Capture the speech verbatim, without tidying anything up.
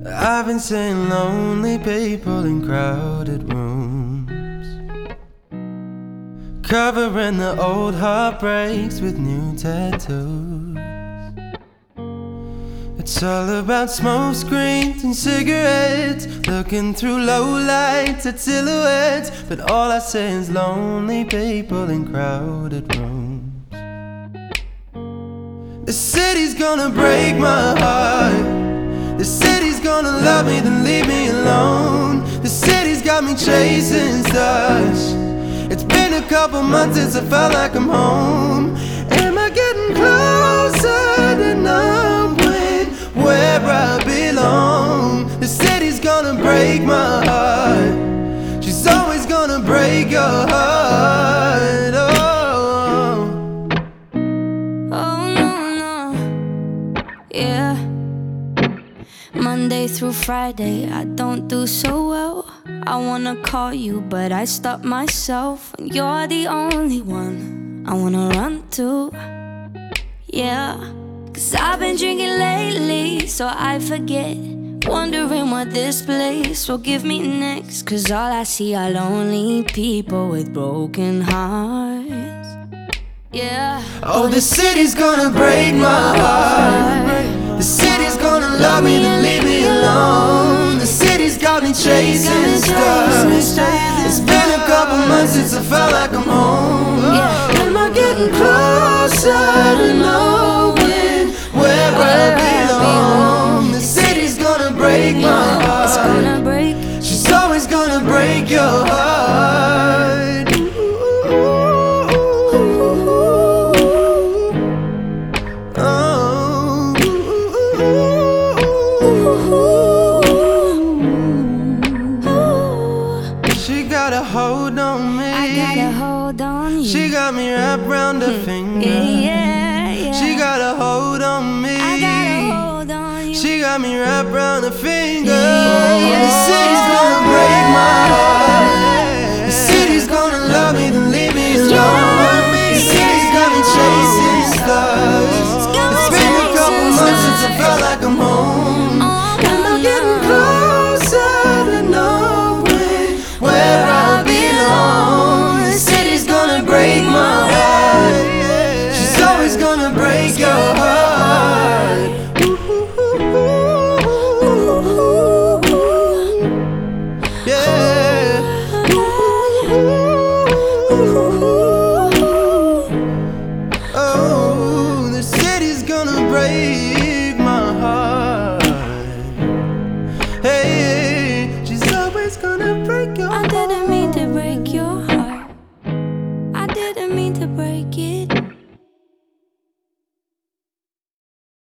I've been seeing lonely people in crowded rooms, covering the old heartbreaks with new tattoos. It's all about smoke screens and cigarettes, looking through low lights at silhouettes. But all I see is lonely people in crowded rooms. The city's gonna break my heart. The city's gonna love me, then leave me alone. The city's got me chasing stars. It's been a couple months since I felt like I'm home. Am I getting closer to knowing where I belong? The city's gonna break my heart. She's always gonna break your heart. Oh, oh no, no, yeah. Monday through Friday, I don't do so well. I wanna call you, but I stop myself. And you're the only one I wanna run to, yeah. Cause I've been drinking lately, so I forget. Wondering what this place will give me next. Cause all I see are lonely people with broken hearts, yeah. Oh, the city's gonna break my heart. The city's gonna love me, then leave me alone. The city's got me chasing stars. It's been a couple months since I felt like I'm home. Am I getting closer to knowing where I belong? The city's gonna break my heart. It's gonna break. She's always gonna break your heart. She got a hold on me. I got a hold on you. She got me wrapped around her finger. Yeah, yeah. She got a hold on me. I got a hold on you. She got me wrapped around her finger. Yeah, yeah. The city's gonna break my heart. The city's gonna love me, then leave me alone. The city's got me chasing stars. It's been a couple months since I felt like I'm home. Am I getting closer to knowing where I belong? The city's gonna break my heart. She's always gonna break your heart. Yeah. Oh, the city's gonna break my heart. Hey, she's always gonna break your I heart. didn't mean to break your heart. I didn't mean to break it.